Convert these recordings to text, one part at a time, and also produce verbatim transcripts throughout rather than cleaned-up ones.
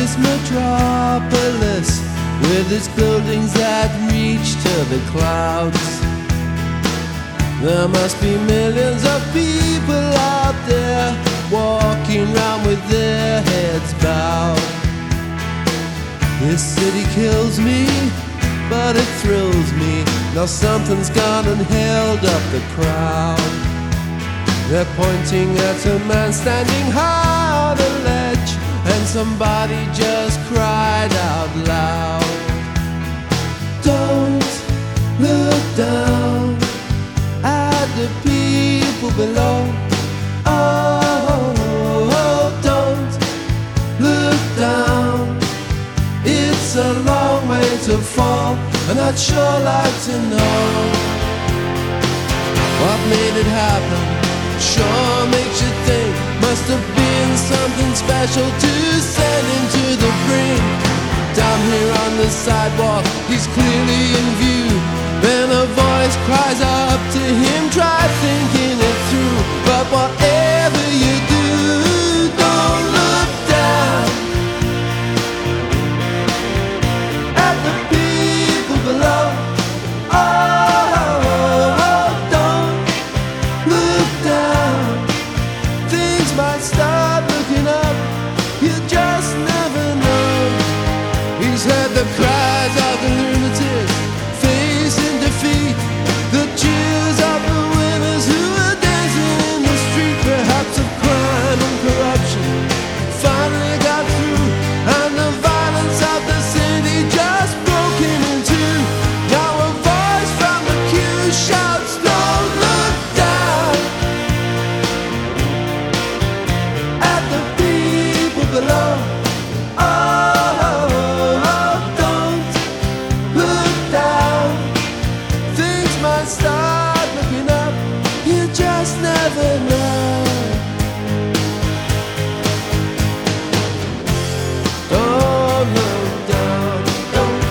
this metropolis with its buildings that reach to the clouds. There must be millions of people out there walking around with their heads bowed. This city kills me, but it thrills me. Now something's gone and held up the crowd. They're pointing at a man standing high on a ledge, and somebody just cried out loud, "Don't look down at the people below. Oh, don't look down. It's a long way to fall, and I'd sure like to know what made it happen. Sure makes you think. Must have been something special to send him to the brink. Down here on the sidewalk, he's clearly in view. Then a voice cries up to him, try thinking it through. But whatever you do, don't look down at the people below. Oh, don't look down. Things might start looking up, you just never know. He's heard the cries of the lunatics facing defeat, the cheers of the winners who are dancing in the street. Perhaps of crime and corruption finally got through, and the violence of the city just broke him in two. Now a voice from the queue shouts, "Don't look down at the people below. Oh, don't look down. Things might start looking up, you just never know. Don't look down, don't,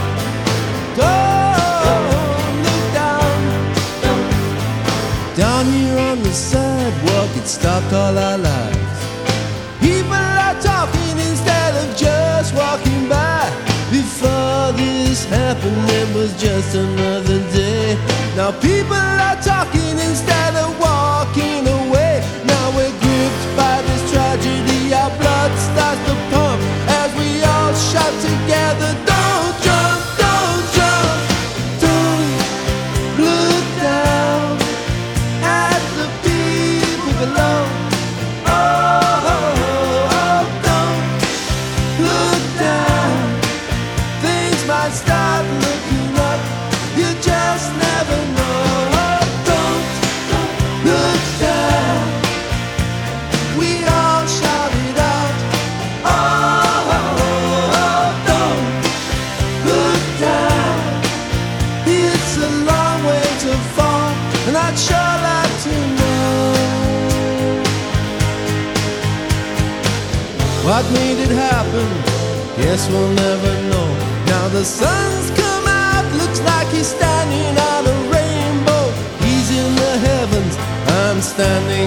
don't look down, don't." Down here on the sidewalk, it stopped all our lives. People are talking instead of just walking by. Before this happened, it was just another day. Now people are talking instead of walking away. Now we're gripped by this tragedy. Our blood starts to pump as we all shout together, "Don't jump, don't jump, don't look down at the people below. Oh, don't look down. Things might start looking up, you just never know. Don't look down." We all shout it out. Oh, don't look down. It's a long way to fall, and I'd sure like to know what made it happen. Guess we'll never know. Now the sun's come out, looks like he's standing on a rainbow. He's in the heavens, I'm standing